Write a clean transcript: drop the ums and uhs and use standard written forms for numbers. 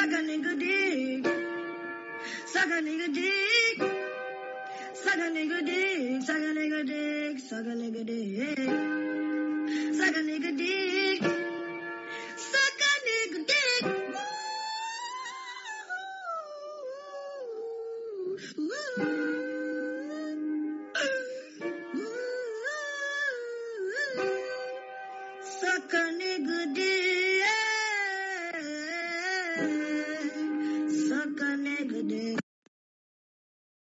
Suck a nigga dick. Suck a nigga dick. Suck a nigga dick. Suck a nigga dick. Suck a nigga dick. Suck a nigga dick. Suck a nigga dick. Suck a nigga dick.